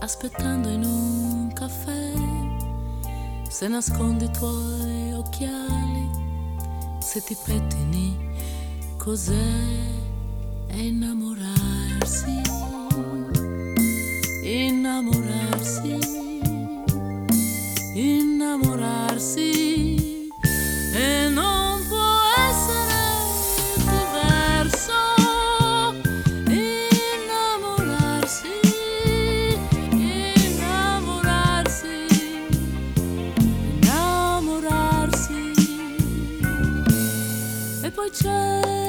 aspettando in un caffè, se nascondi i tuoi occhiali, se ti pettini, cos'è? È innamorarsi, innamorarsi, innamorarsi, e non può essere diverso. Innamorarsi, innamorarsi, innamorarsi. E poi c'è